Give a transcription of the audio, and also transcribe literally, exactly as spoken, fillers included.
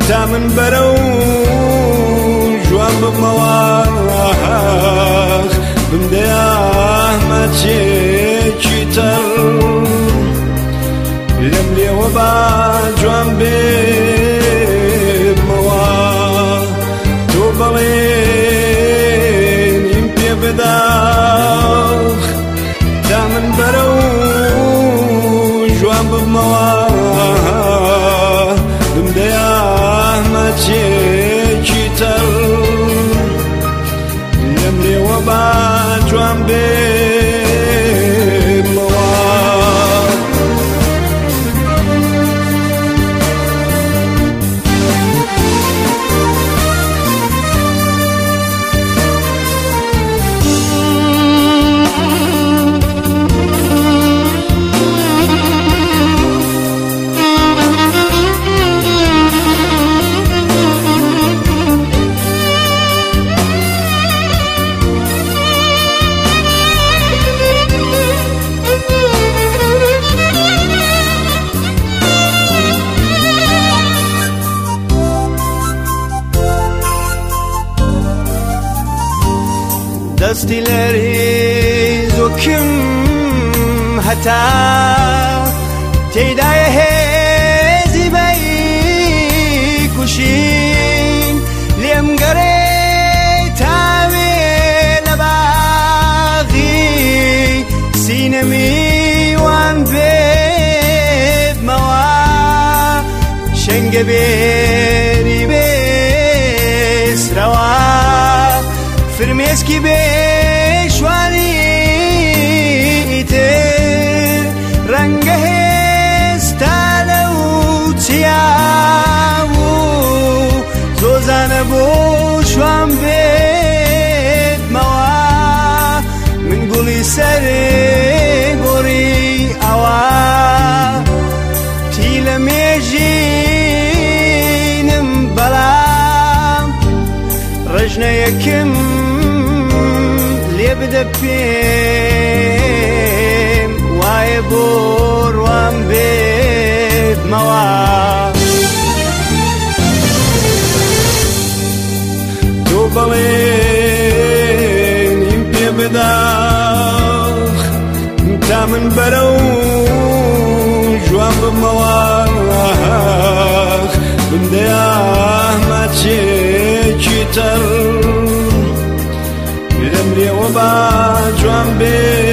تا من بەرە و جوان بمەوە بمدەیە ماچێکی تەڕ لەم لێوە با جوان بێمەوە تۆ بەڵێنیم پێ بدە تا من بەرە و جوان بمەوە بمدەیە ماچێکی تەڕ لەم لێوە با جوان بێمەوە دەستی لەری زۆکم هەتا تێدایە هێزی بەی کوشین لێم گەڕێ تاوێ لە باغی سینەمی وان بێبمەوە شەنگە بێری بێسرەوە فرمێسکی بێشوانی تر ڕەنگە هێستا لەو چیا و زۆزانە بۆ شوان بێتمەوە من گوڵی سەرێ گۆڕی ئەوە تی لە مێژینم بەڵام ڕژنەیەکم لێ بدە پێم وایە بۆ ڕوان بێتمەوە تۆ بەڵێنیم پێ بدە تا من بەرە و جوان بمەوە بمدەیە ماچێکی تەڕ لەم لێوە با جوان بێ